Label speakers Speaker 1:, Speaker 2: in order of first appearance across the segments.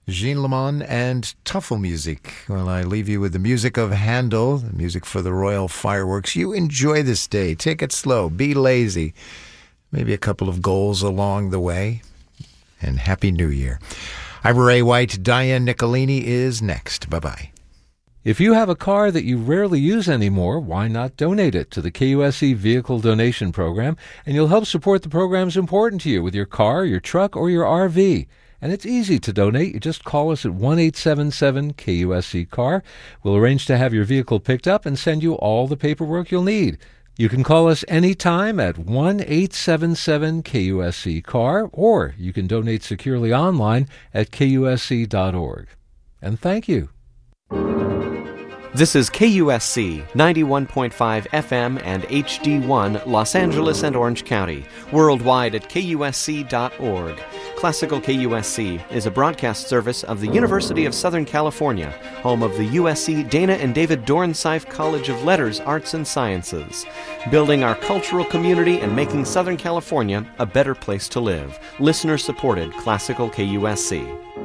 Speaker 1: Jean Lemon and Tuffelmusik. Well, I leave you with the music of Handel, the music for the Royal Fireworks. You enjoy this day. Take it slow. Be lazy. Maybe a couple of goals along the way. And Happy New Year. I'm Ray White. Diane Nicolini is next. Bye-bye.
Speaker 2: If you have a car that you rarely use anymore, why not donate it to the KUSC Vehicle Donation Program, and you'll help support the programs important to you with your car, your truck, or your RV. And it's easy to donate. You just call us at 1-877-KUSC-CAR. We'll arrange to have your vehicle picked up and send you all the paperwork you'll need. You can call us anytime at 1-877-KUSC-CAR, or you can donate securely online at KUSC.org. And thank you.
Speaker 3: This is KUSC 91.5 FM and HD1 Los Angeles and Orange County, worldwide at KUSC.org. Classical KUSC is a broadcast service of the University of Southern California, home of the USC Dana and David Dornsife College of Letters, Arts and Sciences, building our cultural community and making Southern California a better place to live. Listener-supported Classical KUSC.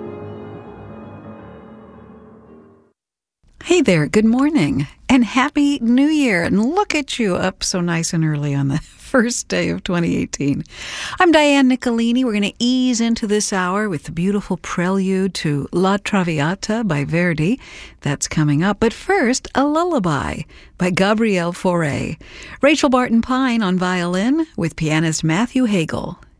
Speaker 4: Hey there, good morning, and Happy New Year, and look at you up so nice and early on the first day of 2018. I'm Diane Nicolini. We're going to ease into this hour with the beautiful prelude to La Traviata by Verdi. That's coming up, but first, a lullaby by Gabriel Fauré. Rachel Barton Pine on violin with pianist Matthew Hagel.